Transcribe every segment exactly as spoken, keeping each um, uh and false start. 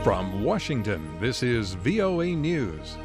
From Washington, this is V O A News.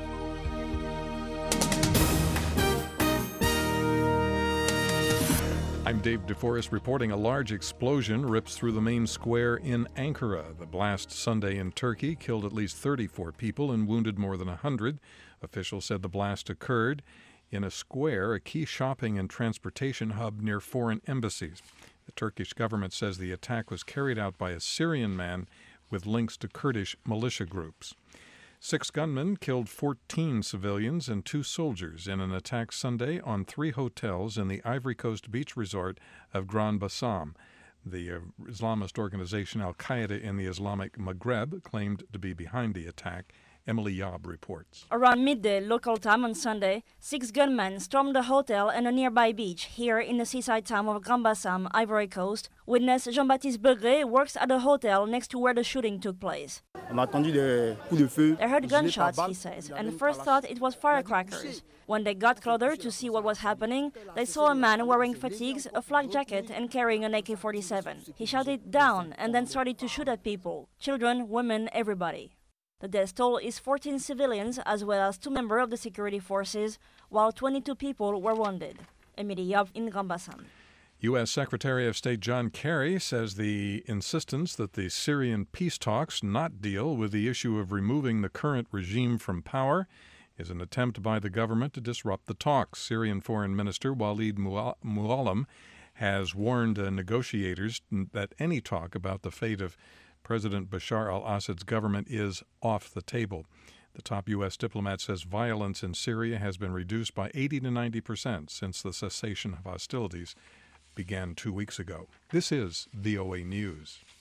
I'm Dave DeForest reporting a large explosion rips through the main square in Ankara. The blast Sunday in Turkey killed at least thirty-four people and wounded more than one hundred. Officials said the blast occurred in a square, a key shopping and transportation hub near foreign embassies. The Turkish government says the attack was carried out by a Syrian man with links to Kurdish militia groups. Six gunmen killed fourteen civilians and two soldiers in an attack Sunday on three hotels in the Ivory Coast beach resort of Grand Bassam. The uh, Islamist organization Al-Qaeda in the Islamic Maghreb claimed to be behind the attack. Emily Yob reports. Around midday local time on Sunday, six gunmen stormed a hotel and a nearby beach here in the seaside town of Grand Bassam, Ivory Coast. Witness Jean-Baptiste Begré works at a hotel next to where the shooting took place. They heard gunshots, he says, and first thought it was firecrackers. When they got closer to see what was happening, they saw a man wearing fatigues, a flak jacket, and carrying an A K forty-seven. He shouted down and then started to shoot at people, children, women, everybody. The death toll is fourteen civilians as well as two members of the security forces, while twenty-two people were wounded. Emily Yob in Grand Bassam. U S. Secretary of State John Kerry says the insistence that the Syrian peace talks not deal with the issue of removing the current regime from power is an attempt by the government to disrupt the talks. Syrian Foreign Minister Walid Muallim has warned uh, negotiators that any talk about the fate of President Bashar al-Assad's government is off the table. The top U S diplomat says violence in Syria has been reduced by eighty to ninety percent since the cessation of hostilities began two weeks ago. This is V O A News.